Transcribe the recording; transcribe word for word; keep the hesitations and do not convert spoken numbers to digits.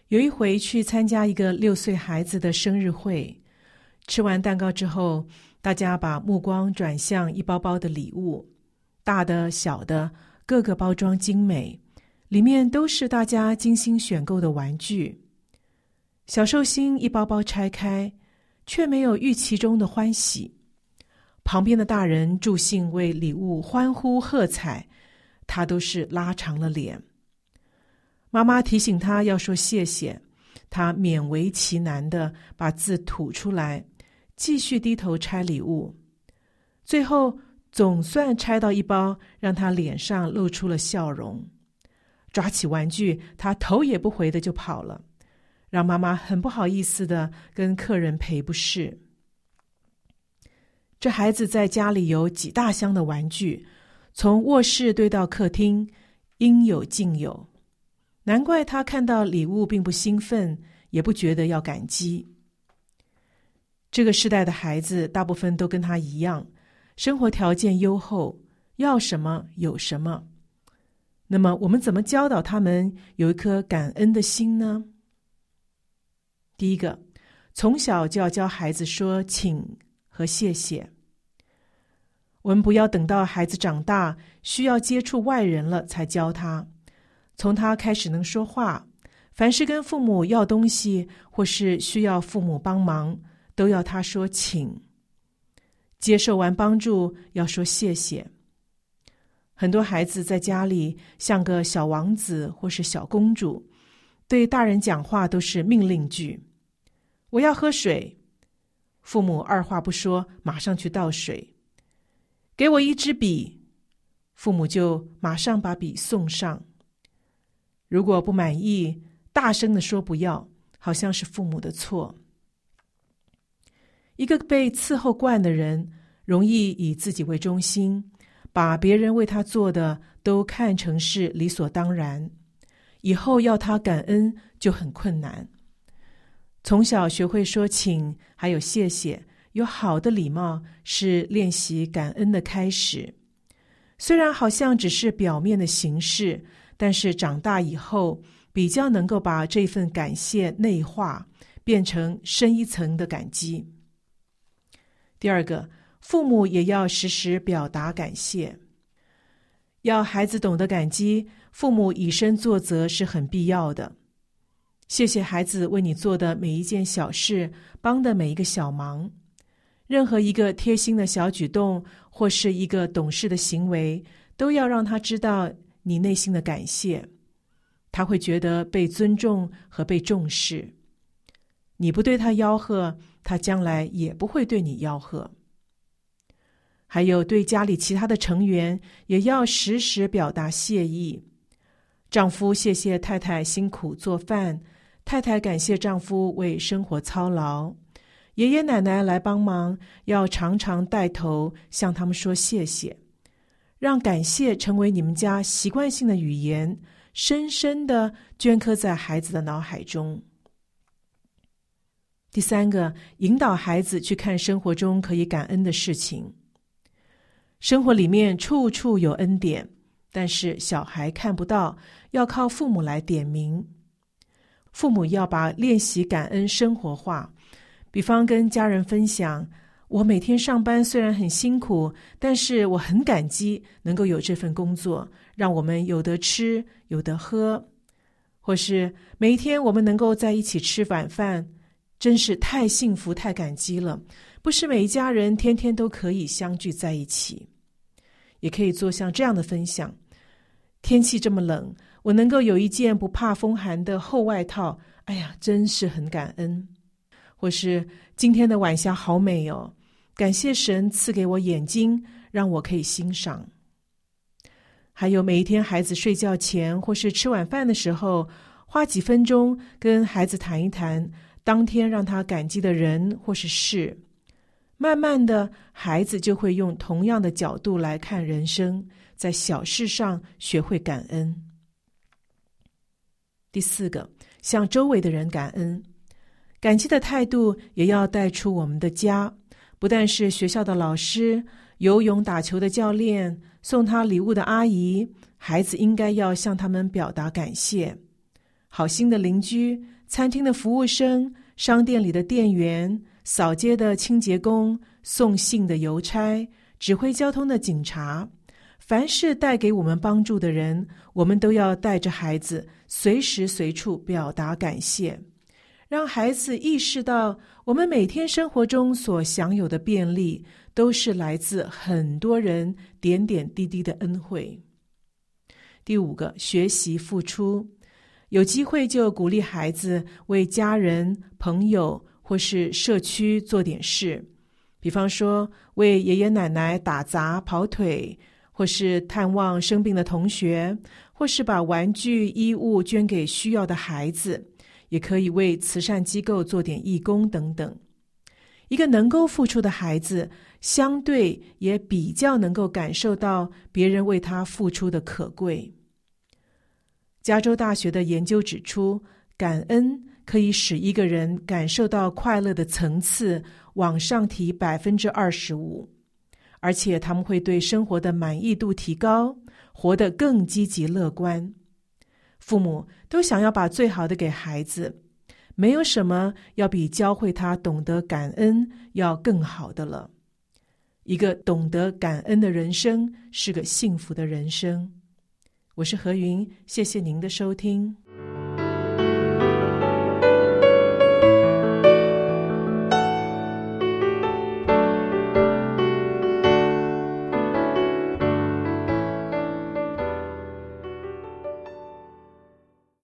有一回去参加一个六岁孩子的生日会，吃完蛋糕之后，大家把目光转向一包包的礼物，大的小的，各个包装精美，里面都是大家精心选购的玩具。小寿星一包包拆开，却没有预期中的欢喜。旁边的大人助兴为礼物欢呼喝彩，他都是拉长了脸。妈妈提醒他要说谢谢，他勉为其难地把字吐出来，继续低头拆礼物。最后总算拆到一包，让他脸上露出了笑容。抓起玩具，他头也不回的就跑了，让妈妈很不好意思的跟客人赔不是。这孩子在家里有几大箱的玩具，从卧室堆到客厅，应有尽有。难怪他看到礼物并不兴奋，也不觉得要感激。这个世代的孩子大部分都跟他一样，生活条件优厚，要什么有什么。那么我们怎么教导他们有一颗感恩的心呢？第一个，从小就要教孩子说请和谢谢。我们不要等到孩子长大，需要接触外人了才教他。从他开始能说话，凡是跟父母要东西或是需要父母帮忙，都要他说请。接受完帮助要说谢谢。很多孩子在家里像个小王子或是小公主，对大人讲话都是命令句。我要喝水，父母二话不说马上去倒水。给我一支笔，父母就马上把笔送上。如果不满意，大声地说不要，好像是父母的错。一个被伺候惯的人，容易以自己为中心，把别人为他做的都看成是理所当然，以后要他感恩就很困难。从小学会说请，还有谢谢，有好的礼貌，是练习感恩的开始。虽然好像只是表面的形式，但是长大以后，比较能够把这份感谢内化，变成深一层的感激。第二个，父母也要时时表达感谢。要孩子懂得感激，父母以身作则是很必要的。谢谢孩子为你做的每一件小事，帮的每一个小忙。任何一个贴心的小举动，或是一个懂事的行为，都要让他知道你内心的感谢，他会觉得被尊重和被重视。你不对他吆喝，他将来也不会对你吆喝。还有对家里其他的成员，也要时时表达谢意。丈夫谢谢太太辛苦做饭，太太感谢丈夫为生活操劳。爷爷奶奶来帮忙，要常常带头向他们说谢谢，让感谢成为你们家习惯性的语言，深深地镌刻在孩子的脑海中。第三个，引导孩子去看生活中可以感恩的事情。生活里面处处有恩典，但是小孩看不到，要靠父母来点明。父母要把练习感恩生活化，比方跟家人分享，我每天上班虽然很辛苦，但是我很感激能够有这份工作，让我们有得吃有得喝。或是每一天我们能够在一起吃晚饭，真是太幸福太感激了，不是每一家人天天都可以相聚在一起。也可以做像这样的分享，天气这么冷，我能够有一件不怕风寒的厚外套，哎呀，真是很感恩。或是今天的晚霞好美哦，感谢神赐给我眼睛，让我可以欣赏。还有每一天孩子睡觉前或是吃晚饭的时候，花几分钟跟孩子谈一谈当天让他感激的人或是事。慢慢的，孩子就会用同样的角度来看人生，在小事上学会感恩。第四个，向周围的人感恩。感激的态度也要带出我们的家，不但是学校的老师、游泳打球的教练、送他礼物的阿姨，孩子应该要向他们表达感谢。好心的邻居、 餐厅的服务生、商店里的店员、扫街的清洁工、送信的邮差、指挥交通的警察，凡是带给我们帮助的人，我们都要带着孩子随时随处表达感谢，让孩子意识到我们每天生活中所享有的便利都是来自很多人点点滴滴的恩惠。第五个，学习付出。有机会就鼓励孩子为家人、朋友或是社区做点事，比方说为爷爷奶奶打杂跑腿，或是探望生病的同学，或是把玩具衣物捐给需要的孩子，也可以为慈善机构做点义工等等。一个能够付出的孩子，相对也比较能够感受到别人为他付出的可贵。加州大学的研究指出，感恩可以使一个人感受到快乐的层次往上提 百分之二十五， 而且他们会对生活的满意度提高，活得更积极乐观。父母都想要把最好的给孩子，没有什么要比教会他懂得感恩要更好的了。一个懂得感恩的人生是个幸福的人生。我是何云，谢谢您的收听。